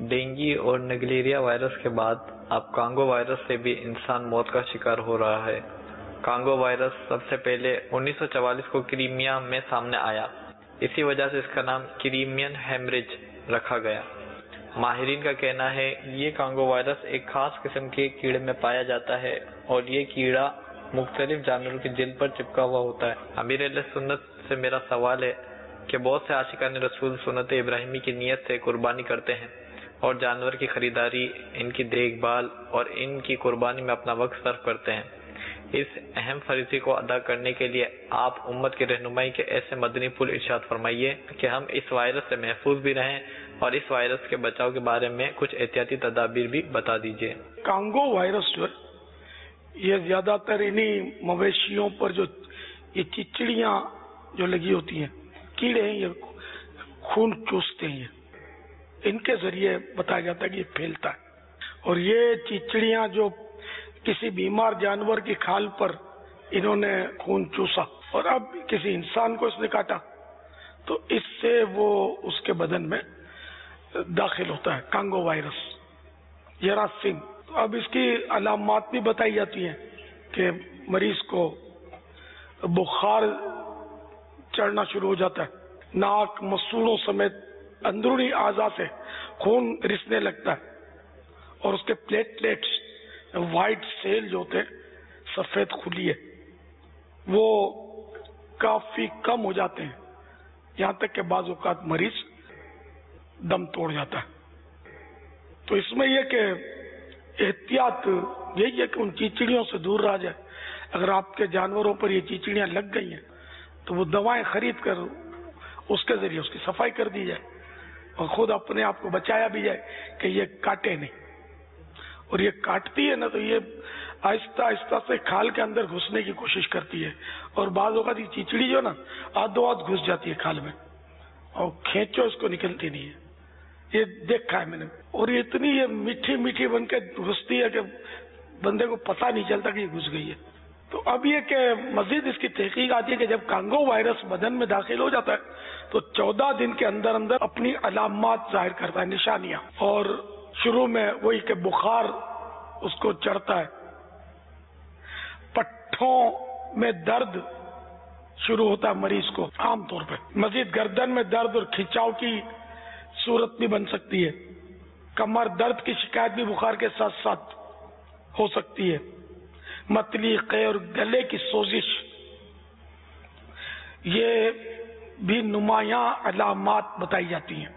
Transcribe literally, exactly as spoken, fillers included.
Dengue اور نگلیریا virus کے بعد اب کانگو وائرس سے بھی انسان موت کا شکار ہو رہا ہے۔ کانگو وائرس سب سے پہلے انیس سو چوالیس کو کریمیا میں سامنے آیا، اسی وجہ سے اس کا نام کریمین ہیمریج رکھا گیا۔ ماہرین کا کہنا ہے یہ کانگو وائرس ایک خاص قسم کے کیڑے میں پایا جاتا ہے اور یہ کیڑا مختلف جانوروں کی جلد پر چپکا ہوا ہوتا ہے۔ امیر اہل سنت سے میرا سوال ہے کہ بہت سے عاشقان رسول سنت ابراہیمی کی نیت سے قربانی کرتے ہیں اور جانور کی خریداری، ان کی دیکھ بھال اور ان کی قربانی میں اپنا وقت صرف کرتے ہیں۔ اس اہم فریضے کو ادا کرنے کے لیے آپ امت کی رہنمائی کے ایسے مدنی پھول ارشاد فرمائیے کہ ہم اس وائرس سے محفوظ بھی رہیں اور اس وائرس کے بچاؤ کے بارے میں کچھ احتیاطی تدابیر بھی بتا دیجیے۔ کانگو وائرس جو ہے یہ زیادہ تر انہی مویشیوں پر جو یہ چچڑیاں جو لگی ہوتی ہیں، کیڑے ہیں، یہ خون چوستے ہیں، ان کے ذریعے بتایا جاتا ہے کہ یہ پھیلتا ہے۔ اور یہ چچڑیاں جو کسی بیمار جانور کی کھال پر انہوں نے خون چوسا اور اب کسی انسان کو اس نے کاٹا تو اس سے وہ اس کے بدن میں داخل ہوتا ہے کانگو وائرس جراثیم۔ تو اب اس کی علامات بھی بتائی جاتی ہیں کہ مریض کو بخار چڑھنا شروع ہو جاتا ہے، ناک مسوڑوں سمیت اندرونی اعضاء سے خون رسنے لگتا ہے اور اس کے پلیٹلیٹس وائٹ سیل جو ہوتے ہیں سفید خلیے وہ کافی کم ہو جاتے ہیں، یہاں تک کہ بعض اوقات مریض دم توڑ جاتا ہے۔ تو اس میں یہ کہ احتیاط یہی ہے کہ ان چیچڑیوں سے دور رہا جائے۔ اگر آپ کے جانوروں پر یہ چیچڑیاں لگ گئی ہیں تو وہ دوائیں خرید کر اس کے ذریعے اس کی صفائی کر دی جائے اور خود اپنے آپ کو بچایا بھی جائے کہ یہ کاٹے نہیں۔ اور یہ کاٹتی ہے نا تو یہ آہستہ آہستہ سے کھال کے اندر گھسنے کی کوشش کرتی ہے اور بعض اوقات یہ چیچڑی جو نا آدھو آدھ گھس جاتی ہے کھال میں اور کھینچو اس کو نکلتی نہیں ہے، یہ دیکھا ہے میں نے۔ اور یہ اتنی یہ میٹھی میٹھی بن کے گھستی ہے کہ بندے کو پتہ نہیں چلتا کہ یہ گھس گئی ہے۔ تو اب یہ کہ مزید اس کی تحقیق آتی ہے کہ جب کانگو وائرس بدن میں داخل ہو جاتا ہے تو چودہ دن کے اندر اندر اپنی علامات ظاہر کرتا ہے، نشانیاں، اور شروع میں وہی کہ بخار اس کو چڑھتا ہے، پٹھوں میں درد شروع ہوتا ہے مریض کو عام طور پہ، مزید گردن میں درد اور کھنچاؤ کی صورت بھی بن سکتی ہے، کمر درد کی شکایت بھی بخار کے ساتھ ساتھ ہو سکتی ہے، متلی، قے اور گلے کی سوزش یہ بھی نمایاں علامات بتائی جاتی ہیں۔